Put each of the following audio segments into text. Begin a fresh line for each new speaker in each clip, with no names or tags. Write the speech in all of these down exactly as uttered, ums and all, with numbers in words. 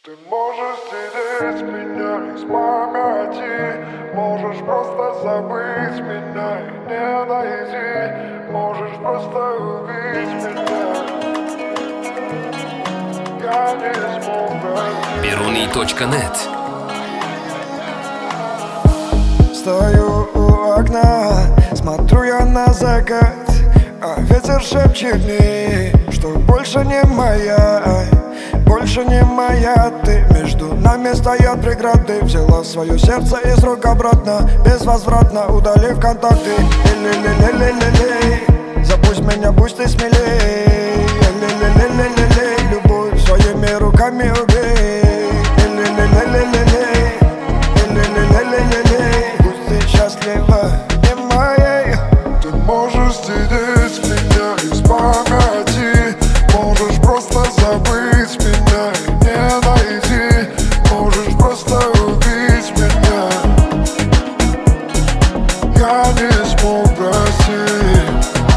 Ты можешь стереть меня из памяти, можешь просто забыть меня и не найти, можешь просто убить меня. Я не смог простить.
Biruni точка нет.
Стою у окна, смотрю я на закат, а ветер шепчет мне, что больше не моя, больше не моя ты. Между нами стоят преграды, взяла свое сердце из рук обратно, безвозвратно удалив контакты. Ле-ле-ле-ле-ле-ле, забудь меня, будь ты смелей. Ле-ле-ле-ле-ле-ле, любовь своими руками убей. Ле-ле-ле-ле-ле-ле, ле-ле-ле-ле-ле, будь ты счастлива, не моей.
Ты можешь стереть меня из памяти, можешь просто забыть меня и не найти, можешь просто убить меня. Я не смог простить.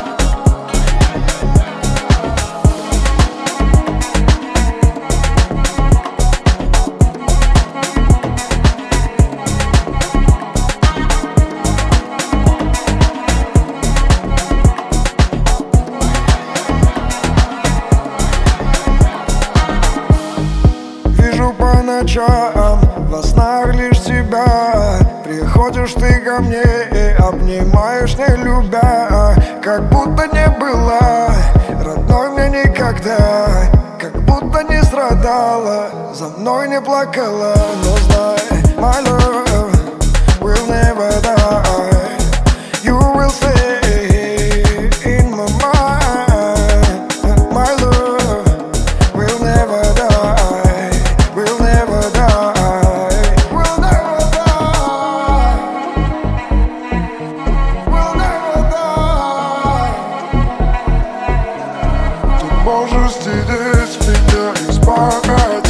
Вижу по ночам, во снах лишь тебя. Приходишь ты ко мне и обнимаешь, не любя, как будто не была родной мне никогда, как будто не страдала, за мной не плакала. Но знай, my love will never die. You will stay in my mind. My love will never die. Will never die. Will never die. Will never die.
Ты можешь стереть меня из памяти,